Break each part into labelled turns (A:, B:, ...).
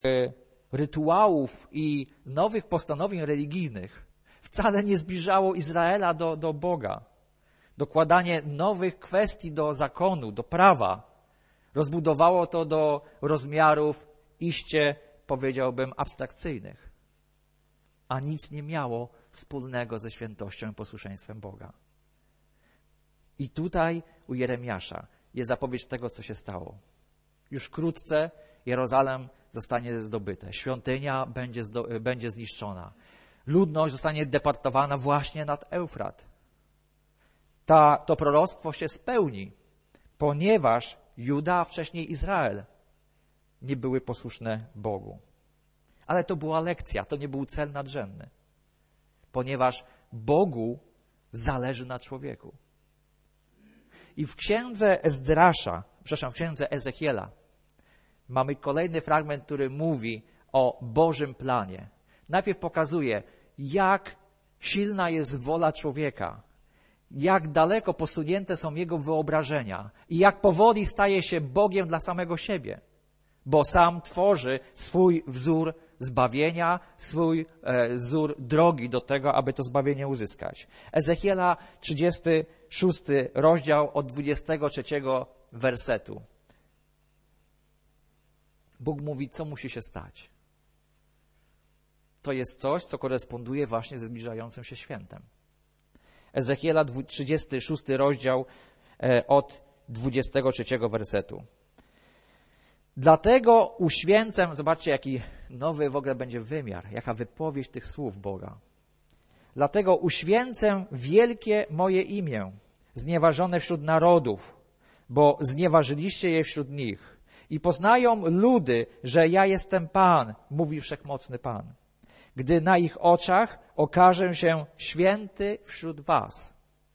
A: rytuałów i nowych postanowień religijnych wcale nie zbliżało Izraela do Boga. Dokładanie nowych kwestii do zakonu, do prawa rozbudowało to do rozmiarów iście, powiedziałbym, abstrakcyjnych, a nic nie miało wspólnego ze świętością i posłuszeństwem Boga. I tutaj u Jeremiasza jest zapowiedź tego, co się stało. Już wkrótce Jerozolem zostanie zdobyte, świątynia będzie zniszczona, ludność zostanie deportowana właśnie nad Eufrat. To proroctwo się spełni, ponieważ Juda, a wcześniej Izrael, nie były posłuszne Bogu. Ale to była lekcja, to nie był cel nadrzędny, ponieważ Bogu zależy na człowieku. I w księdze w księdze Ezechiela mamy kolejny fragment, który mówi o Bożym planie. Najpierw pokazuje, jak silna jest wola człowieka, jak daleko posunięte są jego wyobrażenia i jak powoli staje się Bogiem dla samego siebie, bo sam tworzy swój wzór zbawienia, swój wzór drogi do tego, aby to zbawienie uzyskać. Ezechiela 36 rozdział od 23 wersetu. Bóg mówi, co musi się stać. To jest coś, co koresponduje właśnie ze zbliżającym się świętem. Ezechiela 36 rozdział od 23 wersetu. Dlatego uświęcę, zobaczcie jaki nowy w ogóle będzie wymiar, jaka wypowiedź tych słów Boga. Dlatego uświęcę wielkie moje imię, znieważone wśród narodów, bo znieważyliście je wśród nich. I poznają ludy, że ja jestem Pan, mówi Wszechmocny Pan. Gdy na ich oczach okażę się święty wśród was.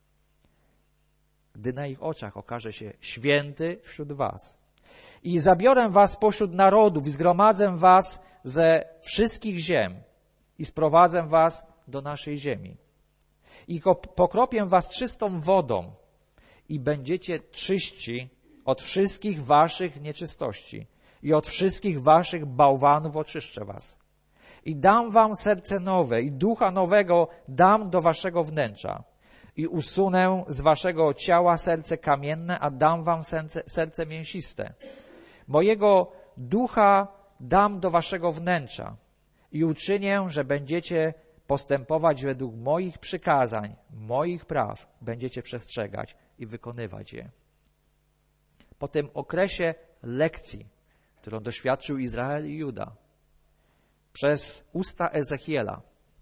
A: Gdy na ich oczach okaże się święty wśród was. I zabiorę was pośród narodów i zgromadzę was ze wszystkich ziem i sprowadzę was do naszej ziemi. I pokropię was czystą wodą i będziecie czyści od wszystkich waszych nieczystości i od wszystkich waszych bałwanów oczyszczę was. I dam wam serce nowe i ducha nowego dam do waszego wnętrza. I usunę z waszego ciała serce kamienne, a dam wam serce mięsiste. Mojego ducha dam do waszego wnętrza i uczynię, że będziecie postępować według moich przykazań, moich praw, będziecie przestrzegać i wykonywać je. Po tym okresie lekcji, którą doświadczył Izrael i Juda, przez usta Ezechiela,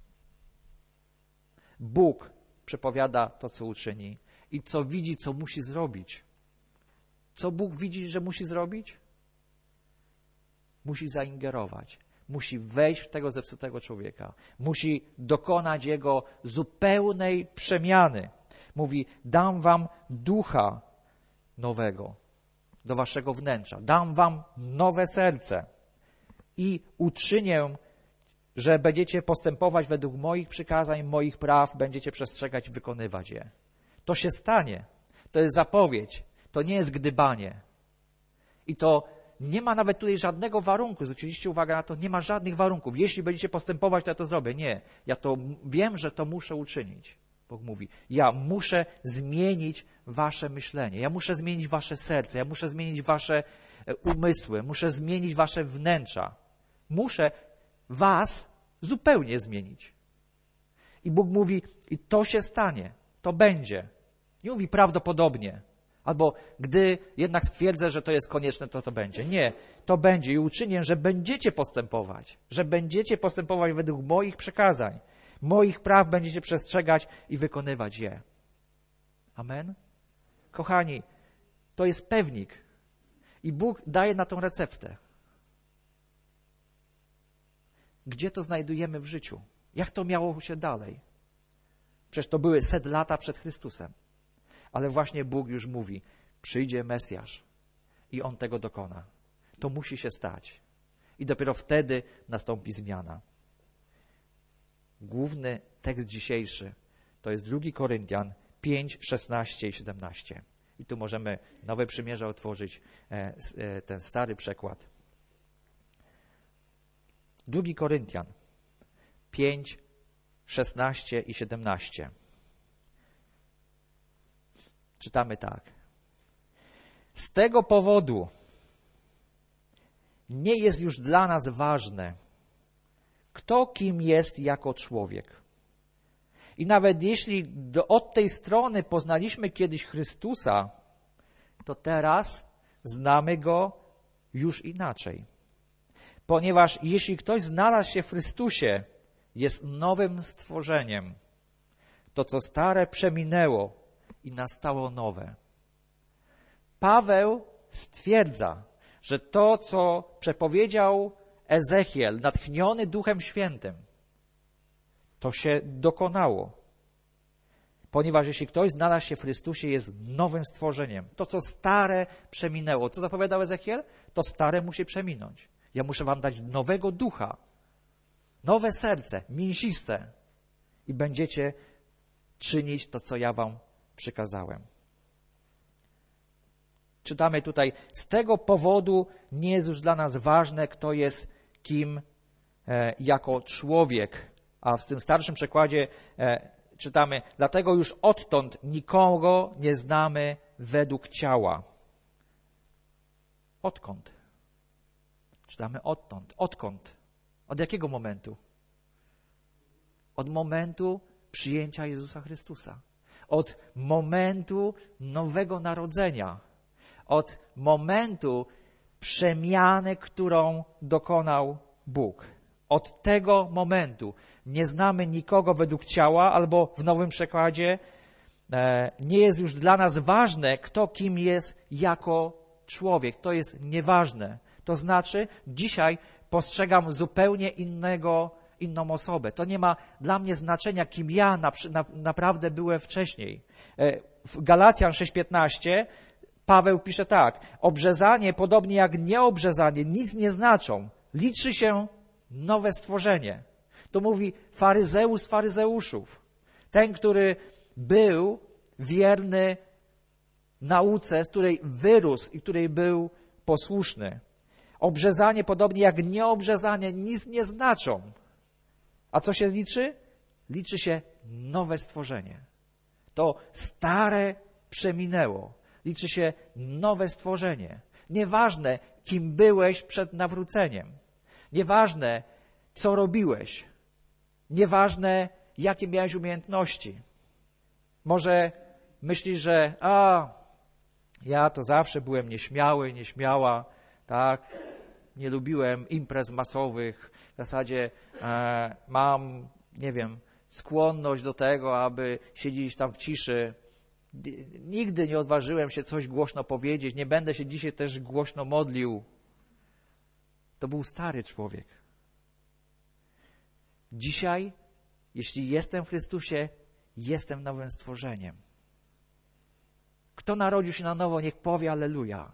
A: Bóg przepowiada to, co uczyni i co widzi, co musi zrobić. Co Bóg widzi, że musi zrobić? Musi zaingerować. Musi wejść w tego zepsutego człowieka. Musi dokonać jego zupełnej przemiany. Mówi, dam wam ducha nowego do waszego wnętrza. Dam wam nowe serce i uczynię, że będziecie postępować według moich przykazań, moich praw, będziecie przestrzegać i wykonywać je. To się stanie. To jest zapowiedź. To nie jest gdybanie. I to nie ma nawet tutaj żadnego warunku. Zwróciliście uwagę na to, nie ma żadnych warunków. Jeśli będziecie postępować, to ja to zrobię. Nie. Ja to wiem, że to muszę uczynić. Bóg mówi, ja muszę zmienić wasze myślenie. Ja muszę zmienić wasze serce. Ja muszę zmienić wasze umysły. Muszę zmienić wasze wnętrza. Muszę was zupełnie zmienić. I Bóg mówi, i to się stanie, to będzie. Nie mówi prawdopodobnie, albo gdy jednak stwierdzę, że to jest konieczne, to będzie. Nie, to będzie i uczynię, że będziecie postępować według moich przykazań, moich praw będziecie przestrzegać i wykonywać je. Amen? Kochani, to jest pewnik i Bóg daje na tą receptę. Gdzie to znajdujemy w życiu? Jak to miało się dalej? Przecież to były 100 lata przed Chrystusem. Ale właśnie Bóg już mówi, przyjdzie Mesjasz i On tego dokona. To musi się stać. I dopiero wtedy nastąpi zmiana. Główny tekst dzisiejszy to jest 2 Koryntian 5, 16 i 17. I tu możemy Nowe Przymierze otworzyć, ten stary przekład. 2 Koryntian 5, 16 i 17. Czytamy tak. Z tego powodu nie jest już dla nas ważne, kto kim jest jako człowiek. I nawet jeśli od tej strony poznaliśmy kiedyś Chrystusa, to teraz znamy Go już inaczej. Ponieważ jeśli ktoś znalazł się w Chrystusie, jest nowym stworzeniem. To, co stare, przeminęło i nastało nowe. Paweł stwierdza, że to, co przepowiedział Ezechiel, natchniony Duchem Świętym, to się dokonało. Ponieważ jeśli ktoś znalazł się w Chrystusie, jest nowym stworzeniem. To, co stare, przeminęło. Co zapowiadał Ezechiel? To stare musi przeminąć. Ja muszę wam dać nowego ducha, nowe serce, mięsiste i będziecie czynić to, co ja wam przykazałem. Czytamy tutaj, z tego powodu nie jest już dla nas ważne, kto jest kim jako człowiek. A w tym starszym przekładzie czytamy, dlatego już odtąd nikogo nie znamy według ciała. Odkąd? Czytamy odtąd. Odkąd? Od jakiego momentu? Od momentu przyjęcia Jezusa Chrystusa. Od momentu nowego narodzenia. Od momentu przemiany, którą dokonał Bóg. Od tego momentu nie znamy nikogo według ciała, albo w nowym przekładzie nie jest już dla nas ważne, kto kim jest jako człowiek. To jest nieważne. To znaczy, dzisiaj postrzegam zupełnie inną osobę. To nie ma dla mnie znaczenia, kim ja naprawdę byłem wcześniej. W Galacjan 6:15 Paweł pisze tak. Obrzezanie, podobnie jak nieobrzezanie, nic nie znaczą. Liczy się nowe stworzenie. To mówi faryzeusz z faryzeuszów. Ten, który był wierny nauce, z której wyrósł i której był posłuszny. Obrzezanie, podobnie jak nieobrzezanie, nic nie znaczą. A co się liczy? Liczy się nowe stworzenie. To stare przeminęło. Liczy się nowe stworzenie. Nieważne, kim byłeś przed nawróceniem. Nieważne, co robiłeś. Nieważne, jakie miałeś umiejętności. Może myślisz, że ja to zawsze byłem nieśmiały, nieśmiała, tak? Nie lubiłem imprez masowych. W zasadzie mam, skłonność do tego, aby siedzieć tam w ciszy. Nigdy nie odważyłem się coś głośno powiedzieć. Nie będę się dzisiaj też głośno modlił. To był stary człowiek. Dzisiaj, jeśli jestem w Chrystusie, jestem nowym stworzeniem. Kto narodził się na nowo, niech powie Alleluja.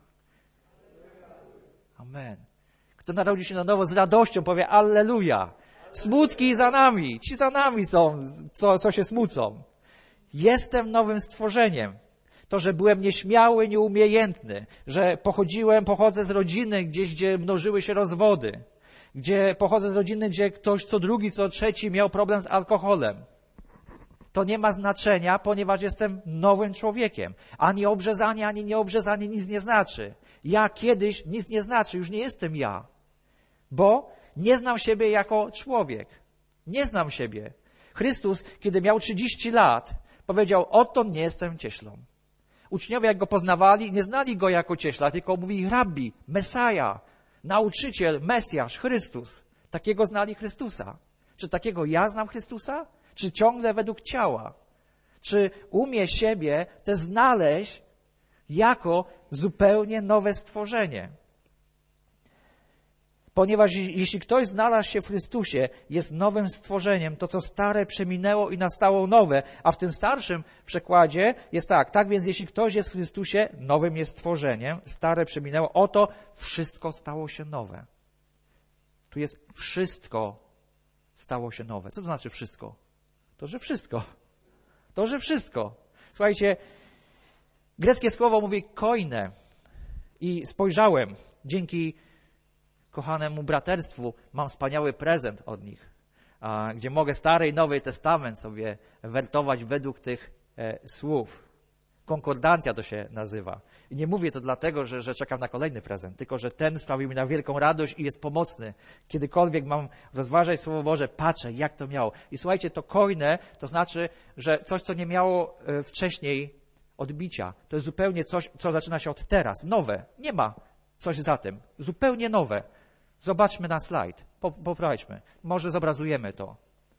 A: Amen. Kto narodził się na nowo z radością, powie Alleluja. Smutki za nami. Ci za nami są, co się smucą. Jestem nowym stworzeniem. To, że byłem nieśmiały, nieumiejętny, że pochodzę z rodziny gdzie mnożyły się rozwody, gdzie pochodzę z rodziny, gdzie ktoś co drugi, co trzeci miał problem z alkoholem. To nie ma znaczenia, ponieważ jestem nowym człowiekiem. Ani obrzezanie, ani nieobrzezanie nic nie znaczy. Ja kiedyś nic nie znaczy, już nie jestem ja. Bo nie znam siebie jako człowiek. Nie znam siebie. Chrystus, kiedy miał 30 lat, powiedział, odtąd nie jestem cieślą. Uczniowie, jak go poznawali, nie znali go jako cieśla, tylko mówili rabbi, Mesaja, nauczyciel, Mesjasz, Chrystus. Takiego znali Chrystusa. Czy takiego ja znam Chrystusa? Czy ciągle według ciała? Czy umie siebie te znaleźć jako zupełnie nowe stworzenie? Ponieważ jeśli ktoś znalazł się w Chrystusie, jest nowym stworzeniem, to co stare przeminęło i nastało nowe, a w tym starszym przekładzie jest tak więc jeśli ktoś jest w Chrystusie, nowym jest stworzeniem, stare przeminęło, oto wszystko stało się nowe. Tu jest wszystko stało się nowe. Co to znaczy wszystko? To, że wszystko. To, że wszystko. Słuchajcie, greckie słowo mówi koine i spojrzałem dzięki kochanemu braterstwu mam wspaniały prezent od nich, gdzie mogę Stary i Nowy Testament sobie wertować według tych słów. Konkordancja to się nazywa. I nie mówię to dlatego, że czekam na kolejny prezent, tylko że ten sprawił mi na wielką radość i jest pomocny. Kiedykolwiek mam rozważać Słowo Boże, patrzę, jak to miało. I słuchajcie, to koine, to znaczy, że coś, co nie miało wcześniej odbicia. To jest zupełnie coś, co zaczyna się od teraz. Nowe. Nie ma coś za tym. Zupełnie nowe. Zobaczmy na slajd. Popraćmy. Może zobrazujemy to.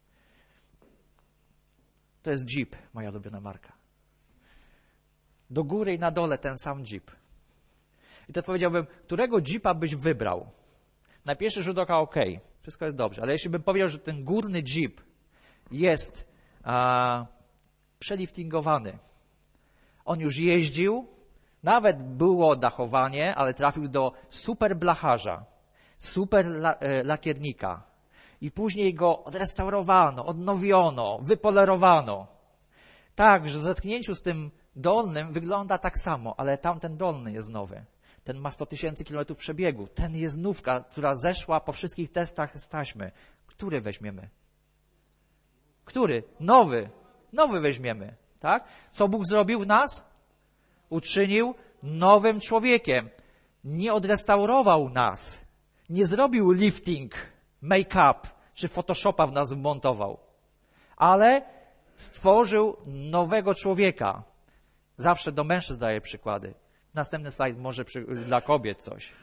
A: To jest Jeep, moja ulubiona marka. Do góry i na dole ten sam Jeep. I to powiedziałbym, którego Jeepa byś wybrał? Na pierwszy rzut oka ok, wszystko jest dobrze, ale jeśli bym powiedział, że ten górny Jeep jest przeliftingowany, on już jeździł, nawet było dachowanie, ale trafił do super blacharza, super lakiernika i później go odrestaurowano, odnowiono, wypolerowano. Tak, że w zetknięciu z tym dolnym wygląda tak samo, ale tamten dolny jest nowy. Ten ma 100 000 kilometrów przebiegu. Ten jest nówka, która zeszła po wszystkich testach z taśmy. Który weźmiemy? Który? Nowy. Nowy weźmiemy. Tak? Co Bóg zrobił w nas? Uczynił nowym człowiekiem. Nie odrestaurował nas. Nie zrobił lifting, make-up, czy Photoshopa w nas wmontował. Ale stworzył nowego człowieka. Zawsze do mężczyzn daję przykłady. Następny slajd może dla kobiet coś.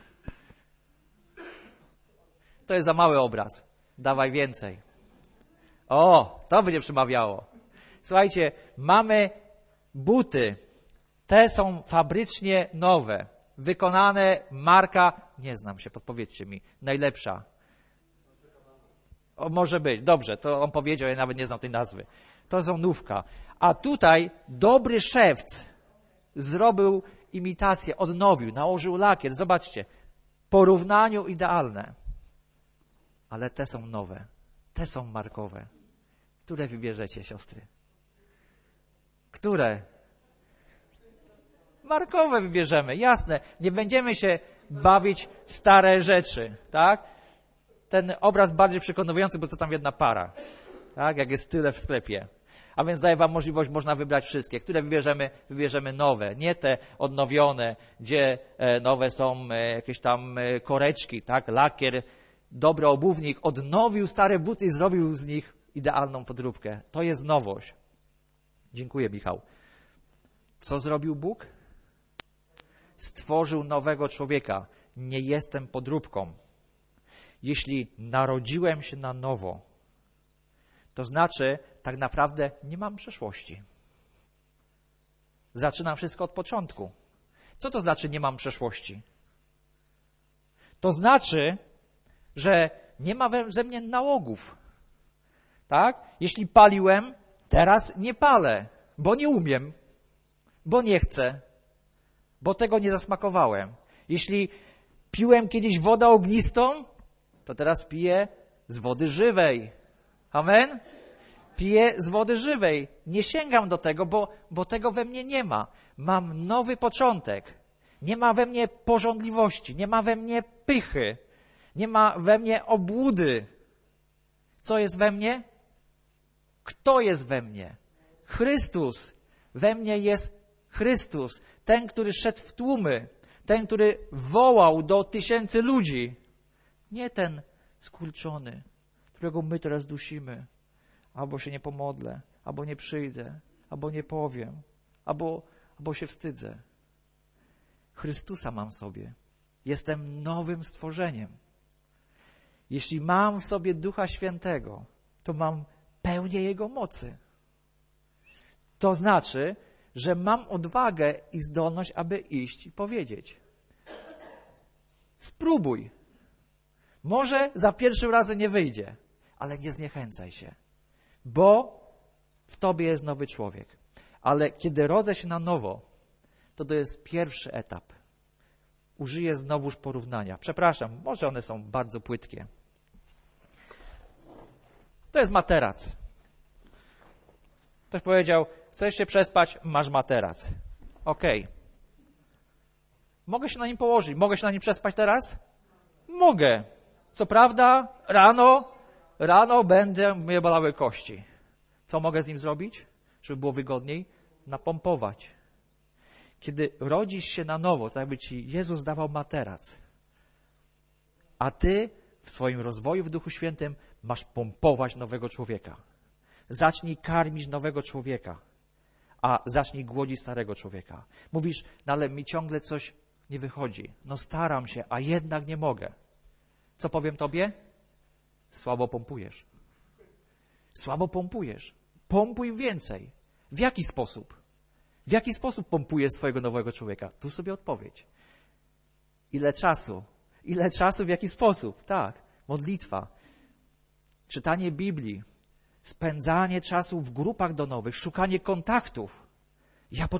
A: To jest za mały obraz. Dawaj więcej. O, to będzie przemawiało. Słuchajcie, mamy buty. Te są fabrycznie nowe. Wykonane marka, nie znam się, podpowiedzcie mi, najlepsza. O, może być, dobrze, to on powiedział, ja nawet nie znam tej nazwy. To są nówka. A tutaj dobry szewc zrobił imitację, odnowił, nałożył lakier. Zobaczcie, w porównaniu idealne. Ale te są nowe, te są markowe. Które wybierzecie, siostry? Które? Markowe wybierzemy, jasne. Nie będziemy się bawić w stare rzeczy, tak? Ten obraz bardziej przekonujący, bo co tam jedna para, tak? Jak jest tyle w sklepie. A więc daję wam możliwość, można wybrać wszystkie. Które wybierzemy? Wybierzemy nowe, nie te odnowione, gdzie nowe są jakieś tam koreczki, tak? Lakier, dobry obuwnik, odnowił stare buty i zrobił z nich idealną podróbkę. To jest nowość. Dziękuję, Michał. Co zrobił Bóg? Stworzył nowego człowieka. Nie jestem podróbką. Jeśli narodziłem się na nowo, to znaczy, tak naprawdę nie mam przeszłości. Zaczynam wszystko od początku. Co to znaczy nie mam przeszłości? To znaczy, że nie ma ze mnie nałogów. Tak? Jeśli paliłem, teraz nie palę, bo nie umiem, bo nie chcę, bo tego nie zasmakowałem. Jeśli piłem kiedyś wodę ognistą, to teraz piję z wody żywej. Amen? Piję z wody żywej. Nie sięgam do tego, bo tego we mnie nie ma. Mam nowy początek. Nie ma we mnie pożądliwości, nie ma we mnie pychy, nie ma we mnie obłudy. Co jest we mnie? Kto jest we mnie? Chrystus. We mnie jest Chrystus. Ten, który szedł w tłumy. Ten, który wołał do 1000 ludzi. Nie ten skurczony, którego my teraz dusimy. Albo się nie pomodlę, albo nie przyjdę, albo nie powiem, albo się wstydzę. Chrystusa mam w sobie. Jestem nowym stworzeniem. Jeśli mam w sobie Ducha Świętego, to mam pełnię Jego mocy. To znaczy, że mam odwagę i zdolność, aby iść i powiedzieć. Spróbuj. Może za pierwszym razem nie wyjdzie, ale nie zniechęcaj się, bo w tobie jest nowy człowiek. Ale kiedy rodzę się na nowo, to jest pierwszy etap. Użyję znowuż porównania. Przepraszam, może one są bardzo płytkie. To jest materac. Ktoś powiedział, chcesz się przespać, masz materac. Okej. Mogę się na nim położyć. Mogę się na nim przespać teraz? Mogę. Co prawda, rano będę mnie bolały kości. Co mogę z nim zrobić, żeby było wygodniej? Napompować. Kiedy rodzisz się na nowo, to jakby ci Jezus dawał materac, a ty w swoim rozwoju w Duchu Świętym masz pompować nowego człowieka. Zacznij karmić nowego człowieka, a zacznij głodzić starego człowieka. Mówisz, no ale mi ciągle coś nie wychodzi. No staram się, a jednak nie mogę. Co powiem tobie? Słabo pompujesz. Słabo pompujesz. Pompuj więcej. W jaki sposób? W jaki sposób pompujesz swojego nowego człowieka? Tu sobie odpowiedź. Ile czasu? Ile czasu, w jaki sposób? Tak, modlitwa, czytanie Biblii, spędzanie czasu w grupach domowych, szukanie kontaktów. Ja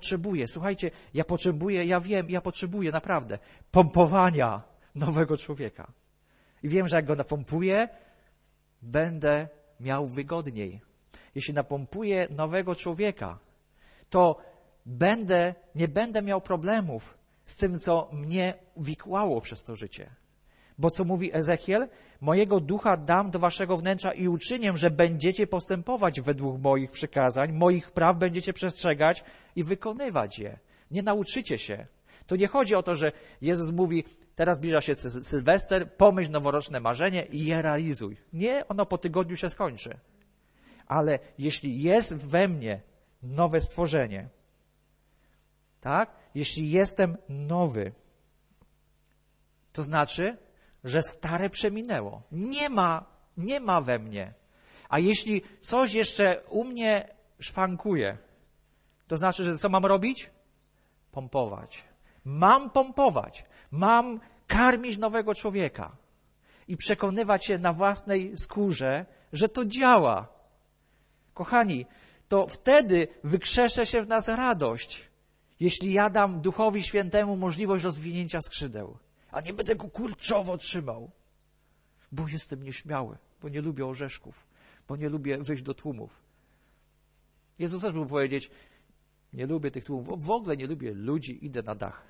A: potrzebuję naprawdę pompowania nowego człowieka. I wiem, że jak go napompuję, będę miał wygodniej. Jeśli napompuję nowego człowieka, to nie będę miał problemów z tym, co mnie wikłało przez to życie. Bo co mówi Ezechiel? Mojego ducha dam do waszego wnętrza i uczynię, że będziecie postępować według moich przykazań, moich praw będziecie przestrzegać i wykonywać je. Nie nauczycie się. To nie chodzi o to, że Jezus mówi, teraz zbliża się Sylwester, pomyśl noworoczne marzenie i je realizuj. Nie, ono po tygodniu się skończy. Ale jeśli jest we mnie nowe stworzenie, tak? Jeśli jestem nowy, to znaczy, że stare przeminęło. Nie ma we mnie. A jeśli coś jeszcze u mnie szwankuje, to znaczy, że co mam robić? Pompować. Mam pompować. Mam karmić nowego człowieka. I przekonywać się na własnej skórze, że to działa. Kochani, to wtedy wykrzesze się w nas radość, jeśli ja dam Duchowi Świętemu możliwość rozwinięcia skrzydeł. A nie będę go kurczowo trzymał, bo jestem nieśmiały, bo nie lubię orzeszków, bo nie lubię wyjść do tłumów. Jezus też mógł powiedzieć, nie lubię tych tłumów, w ogóle nie lubię ludzi, idę na dach.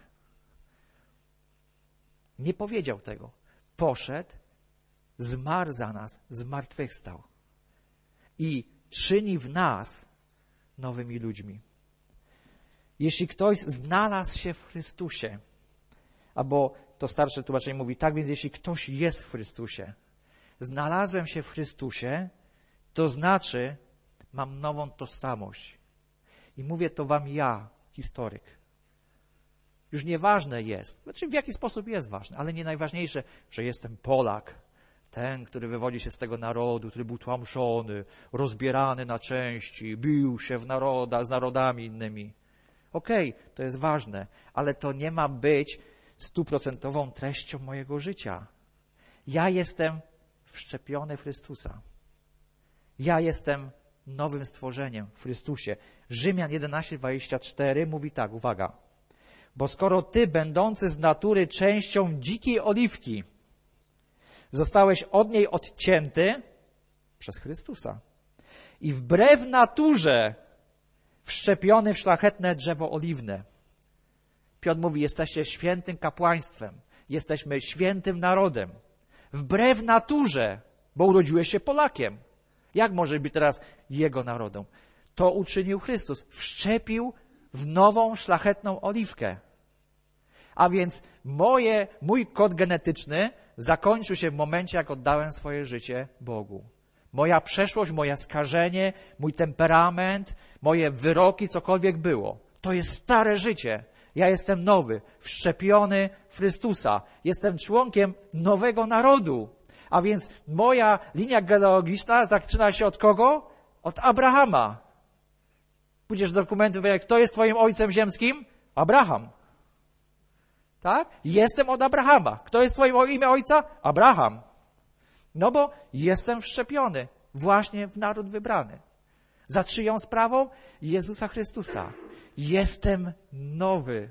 A: Nie powiedział tego. Poszedł, zmarł za nas, zmartwychwstał i czyni w nas nowymi ludźmi. Jeśli ktoś znalazł się w Chrystusie, albo to starsze tłumaczenie mówi, tak więc jeśli ktoś jest w Chrystusie, znalazłem się w Chrystusie, to znaczy mam nową tożsamość. I mówię to wam ja, historyk. Już nieważne jest, znaczy w jaki sposób jest ważne, ale nie najważniejsze, że jestem Polak, ten, który wywodzi się z tego narodu, który był tłamszony, rozbierany na części, bił się z narodami innymi. Okej, to jest ważne, ale to nie ma być 100% treścią mojego życia. Ja jestem wszczepiony w Chrystusa. Ja jestem nowym stworzeniem w Chrystusie. Rzymian 11:24 mówi tak, uwaga. Bo skoro ty, będący z natury częścią dzikiej oliwki, zostałeś od niej odcięty przez Chrystusa i wbrew naturze wszczepiony w szlachetne drzewo oliwne. Piotr mówi, jesteście świętym kapłaństwem, jesteśmy świętym narodem. Wbrew naturze, bo urodziłeś się Polakiem. Jak może być teraz jego narodem? To uczynił Chrystus. Wszczepił w nową, szlachetną oliwkę. A więc mój kod genetyczny zakończył się w momencie, jak oddałem swoje życie Bogu. Moja przeszłość, moje skażenie, mój temperament, moje wyroki, cokolwiek było. To jest stare życie. Ja jestem nowy, wszczepiony w Chrystusa. Jestem członkiem nowego narodu. A więc moja linia genealogiczna zaczyna się od kogo? Od Abrahama. Pójdziesz do dokumentu, kto jest twoim ojcem ziemskim? Abraham. Tak? Jestem od Abrahama. Kto jest twoim imię ojca? Abraham. No bo jestem wszczepiony właśnie w naród wybrany. Za czyją sprawą? Jezusa Chrystusa. Jestem nowy.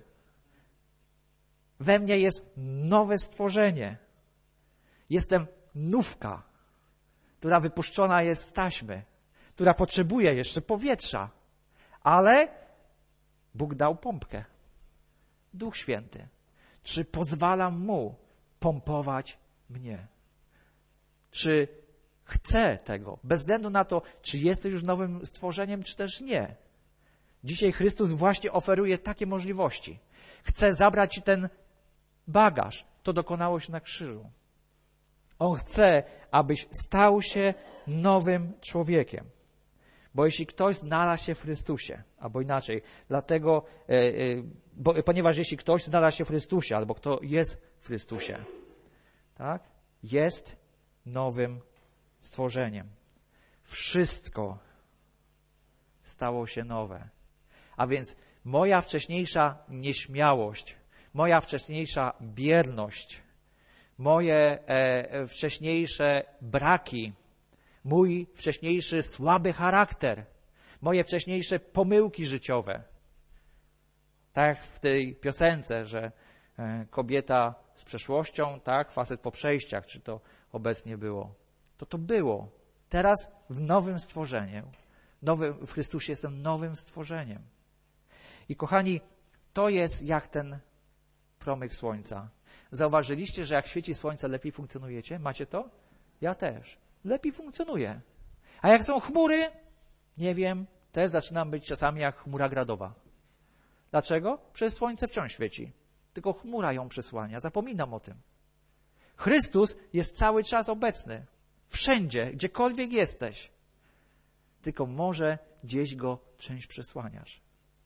A: We mnie jest nowe stworzenie. Jestem nówka, która wypuszczona jest z taśmy, która potrzebuje jeszcze powietrza. Ale Bóg dał pompkę. Duch Święty. Czy pozwalam Mu pompować mnie. Czy chcę tego, bez względu na to, czy jesteś już nowym stworzeniem, czy też nie. Dzisiaj Chrystus właśnie oferuje takie możliwości. Chce zabrać ci ten bagaż. To dokonało się na krzyżu. On chce, abyś stał się nowym człowiekiem. Bo jeśli ktoś znalazł się w Chrystusie, albo inaczej, dlatego, ponieważ jeśli ktoś znalazł się w Chrystusie, albo kto jest w Chrystusie, tak, jest nowym stworzeniem. Wszystko stało się nowe. A więc moja wcześniejsza nieśmiałość, moja wcześniejsza bierność, moje wcześniejsze braki, mój wcześniejszy słaby charakter, moje wcześniejsze pomyłki życiowe. Tak jak w tej piosence, że kobieta z przeszłością, tak, facet po przejściach, czy to obecnie było. To było. Teraz w nowym stworzeniu. W Chrystusie jestem nowym stworzeniem. I kochani, to jest jak ten promyk słońca. Zauważyliście, że jak świeci słońce, lepiej funkcjonujecie? Macie to? Ja też. Lepiej funkcjonuję. A jak są chmury? Nie wiem. Też zaczynam być czasami jak chmura gradowa. Dlaczego? Przecież słońce wciąż świeci. Tylko chmura ją przesłania. Zapominam o tym. Chrystus jest cały czas obecny. Wszędzie, gdziekolwiek jesteś. Tylko może gdzieś go czymś przesłaniasz.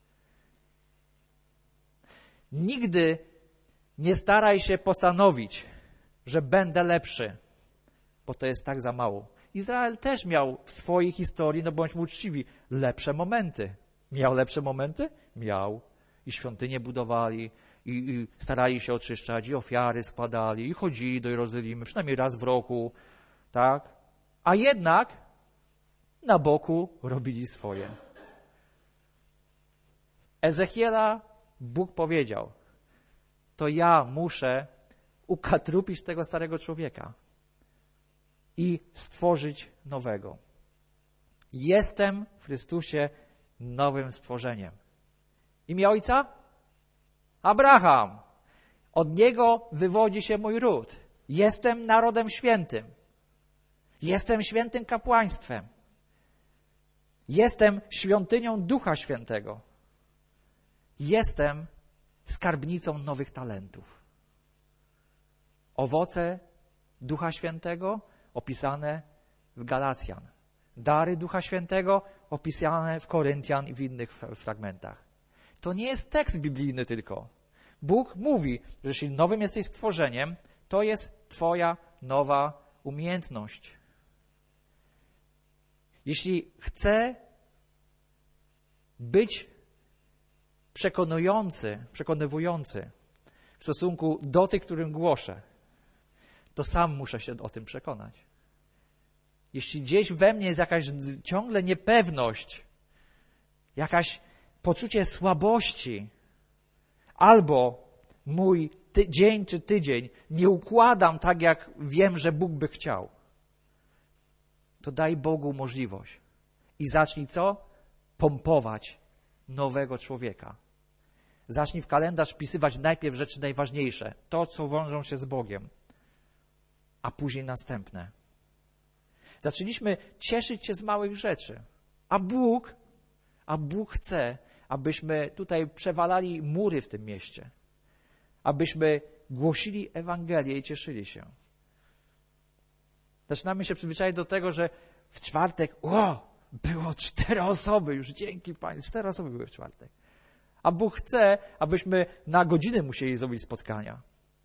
A: Nigdy nie staraj się postanowić, że będę lepszy, bo to jest tak za mało. Izrael też miał w swojej historii, no bądźmy uczciwi, lepsze momenty. Miał lepsze momenty? Miał. I świątynię budowali, i starali się oczyszczać, i ofiary składali, i chodzili do Jerozolimy, przynajmniej raz w roku, tak? A jednak na boku robili swoje. Ezechiela Bóg powiedział, to ja muszę ukatrupić tego starego człowieka i stworzyć nowego. Jestem w Chrystusie nowym stworzeniem. Imię ojca? Abraham. Od niego wywodzi się mój ród. Jestem narodem świętym. Jestem świętym kapłaństwem. Jestem świątynią Ducha Świętego. Jestem skarbnicą nowych talentów. Owoce Ducha Świętego opisane w Galacjan. Dary Ducha Świętego opisane w Koryntian i w innych fragmentach. To nie jest tekst biblijny tylko. Bóg mówi, że jeśli nowym jesteś stworzeniem, to jest twoja nowa umiejętność. Jeśli chcę być przekonywujący w stosunku do tych, którym głoszę, to sam muszę się o tym przekonać. Jeśli gdzieś we mnie jest jakaś ciągle niepewność, jakaś poczucie słabości, albo mój dzień czy tydzień nie układam tak, jak wiem, że Bóg by chciał, to daj Bogu możliwość i zacznij co? Pompować nowego człowieka. Zacznij w kalendarz wpisywać najpierw rzeczy najważniejsze, to, co wiążą się z Bogiem, a później następne. Zaczęliśmy cieszyć się z małych rzeczy, a Bóg chce, abyśmy tutaj przewalali mury w tym mieście, abyśmy głosili Ewangelię i cieszyli się. Zaczynamy się przyzwyczaić do tego, że w czwartek, było 4 osoby, już dzięki Panu, 4 osoby były w czwartek. A Bóg chce, abyśmy na godziny musieli zrobić spotkania.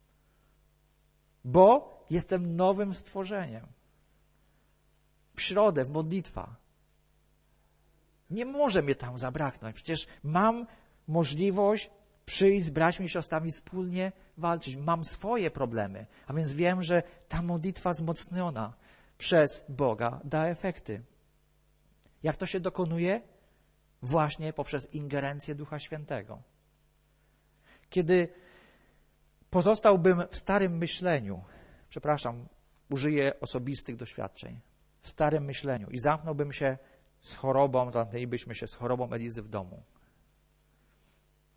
A: Bo jestem nowym stworzeniem. W środę, w modlitwa. Nie może mnie tam zabraknąć. Przecież mam możliwość przyjść z braćmi i siostrami wspólnie walczyć. Mam swoje problemy, a więc wiem, że ta modlitwa wzmocniona przez Boga da efekty. Jak to się dokonuje? Właśnie poprzez ingerencję Ducha Świętego. Kiedy pozostałbym w starym myśleniu, użyję osobistych doświadczeń, w starym myśleniu i zamknąłbym się z chorobą, zamknęlibyśmy się z chorobą Elizy w domu,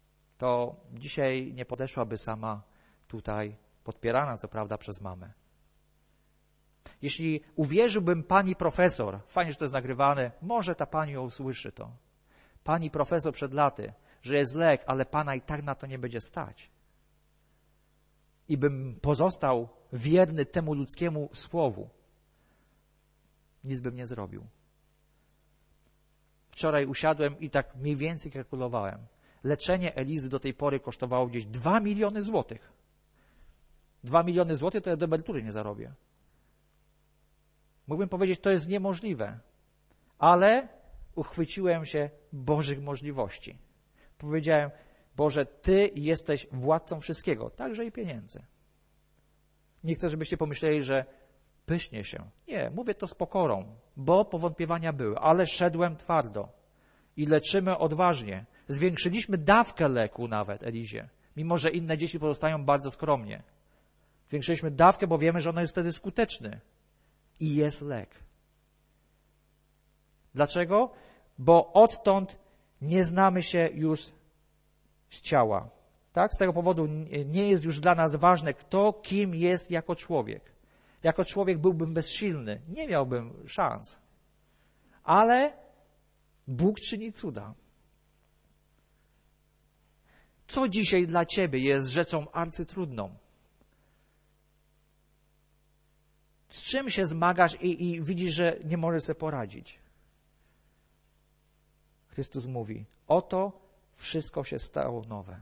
A: to dzisiaj nie podeszłaby sama tutaj, podpierana co prawda przez mamę, Jeśli uwierzyłbym pani profesor, fajnie, że to jest nagrywane, może ta pani usłyszy to. Pani profesor przed laty, że jest lek, ale pana i tak na to nie będzie stać. I bym pozostał wierny temu ludzkiemu słowu, nic bym nie zrobił. Wczoraj usiadłem i tak mniej więcej kalkulowałem. Leczenie Elizy do tej pory kosztowało gdzieś 2 miliony złotych. 2 miliony złotych to ja do emerytury nie zarobię. Mógłbym powiedzieć, to jest niemożliwe, ale uchwyciłem się Bożych możliwości. Powiedziałem, Boże, Ty jesteś władcą wszystkiego, także i pieniędzy. Nie chcę, żebyście pomyśleli, że pysznie się. Nie, mówię to z pokorą, bo powątpiewania były, ale szedłem twardo i leczymy odważnie. Zwiększyliśmy dawkę leku nawet Elizie, mimo że inne dzieci pozostają bardzo skromnie. Zwiększyliśmy dawkę, bo wiemy, że on jest wtedy skuteczny. I jest lek. Dlaczego? Bo odtąd nie znamy się już z ciała. Tak? Z tego powodu nie jest już dla nas ważne, kto kim jest jako człowiek. Jako człowiek byłbym bezsilny, nie miałbym szans. Ale Bóg czyni cuda. Co dzisiaj dla ciebie jest rzeczą arcytrudną? Z czym się zmagasz i widzisz, że nie możesz sobie poradzić? Chrystus mówi, oto wszystko się stało nowe.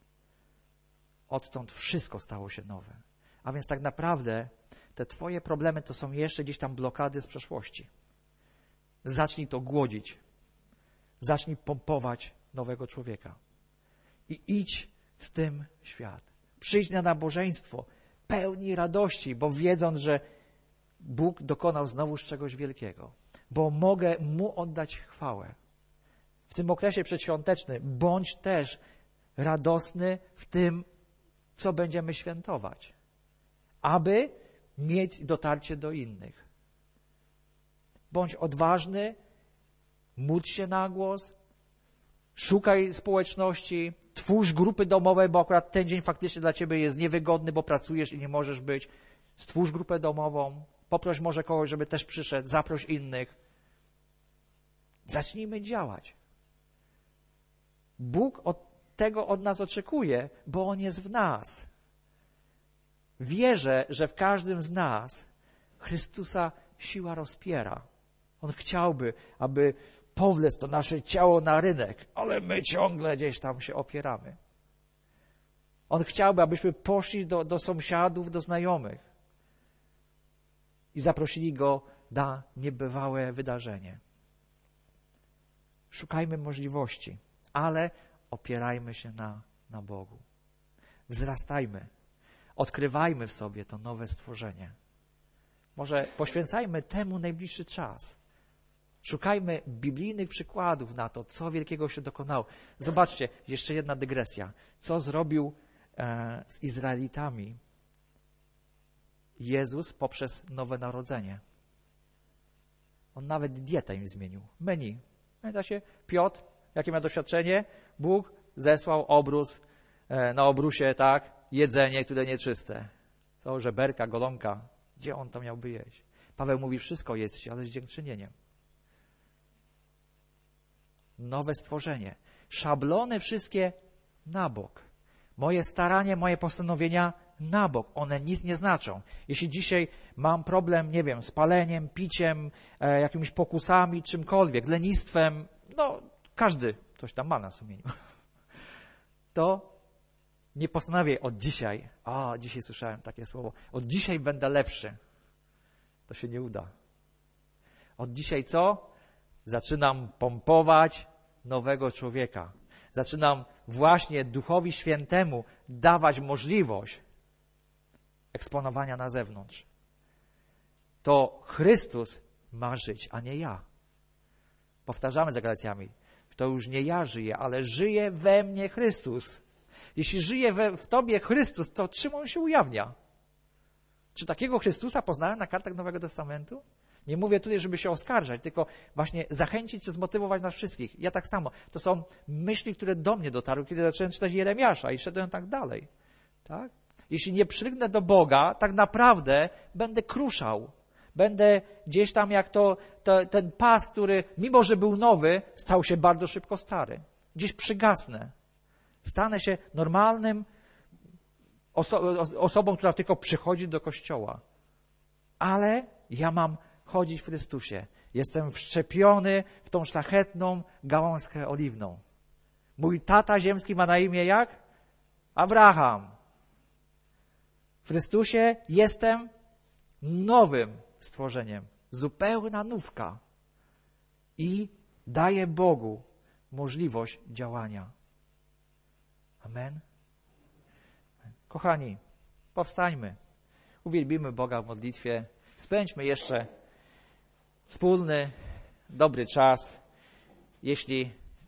A: Odtąd wszystko stało się nowe. A więc tak naprawdę te twoje problemy to są jeszcze gdzieś tam blokady z przeszłości. Zacznij to głodzić. Zacznij pompować nowego człowieka. I idź z tym w świat. Przyjdź na nabożeństwo pełni radości, bo wiedząc, że Bóg dokonał znowu czegoś wielkiego. Bo mogę Mu oddać chwałę. W tym okresie przedświątecznym bądź też radosny w tym, co będziemy świętować. Aby mieć dotarcie do innych. Bądź odważny, módl się na głos, szukaj społeczności, twórz grupy domowe, bo akurat ten dzień faktycznie dla ciebie jest niewygodny, bo pracujesz i nie możesz być. Stwórz grupę domową, poproś może kogoś, żeby też przyszedł, zaproś innych. Zacznijmy działać. Bóg tego od nas oczekuje, bo On jest w nas. Wierzę, że w każdym z nas Chrystusa siła rozpiera. On chciałby, aby powlec to nasze ciało na rynek, ale my ciągle gdzieś tam się opieramy. On chciałby, abyśmy poszli do sąsiadów, do znajomych i zaprosili Go na niebywałe wydarzenie. Szukajmy możliwości, ale opierajmy się na Bogu. Wzrastajmy. Odkrywajmy w sobie to nowe stworzenie. Może poświęcajmy temu najbliższy czas. Szukajmy biblijnych przykładów na to, co wielkiego się dokonało. Zobaczcie, jeszcze jedna dygresja. Co zrobił z Izraelitami Jezus poprzez nowe narodzenie? On nawet dietę im zmienił. Menu. Pamiętacie? Piotr, jakie ma doświadczenie? Bóg zesłał obrus, na obrusie, tak, jedzenie, które nieczyste. Co, żeberka, golonka. Gdzie on to miałby jeść? Paweł mówi, wszystko jedzcie, ale z dziękczynieniem. Nowe stworzenie. Szablony wszystkie na bok. Moje staranie, moje postanowienia na bok. One nic nie znaczą. Jeśli dzisiaj mam problem, nie wiem, z paleniem, piciem, jakimiś pokusami, czymkolwiek, lenistwem, no każdy coś tam ma na sumieniu, to nie postanowię od dzisiaj, dzisiaj słyszałem takie słowo, od dzisiaj będę lepszy. To się nie uda. Od dzisiaj co? Zaczynam pompować nowego człowieka. Zaczynam właśnie Duchowi Świętemu dawać możliwość eksponowania na zewnątrz. To Chrystus ma żyć, a nie ja. Powtarzamy za Galacjami. To już nie ja żyję, ale żyje we mnie Chrystus. Jeśli żyje w tobie Chrystus, to czym On się ujawnia? Czy takiego Chrystusa poznałem na kartach Nowego Testamentu? Nie mówię tutaj, żeby się oskarżać, tylko właśnie zachęcić czy zmotywować nas wszystkich. Ja tak samo. To są myśli, które do mnie dotarły, kiedy zacząłem czytać Jeremiasza i szedłem tak dalej. Tak? Jeśli nie przygnę do Boga, tak naprawdę będę kruszał. Będę gdzieś tam jak ten pas, który mimo, że był nowy, stał się bardzo szybko stary. Gdzieś przygasnę. Stanę się normalnym osobą, która tylko przychodzi do kościoła. Ale ja mam chodzić w Chrystusie. Jestem wszczepiony w tą szlachetną gałązkę oliwną. Mój tata ziemski ma na imię jak? Abraham. W Chrystusie jestem nowym stworzeniem. Zupełna nówka. I daję Bogu możliwość działania. Amen. Kochani, powstańmy. Uwielbimy Boga w modlitwie. Spędźmy jeszcze wspólny, dobry czas. Jeśli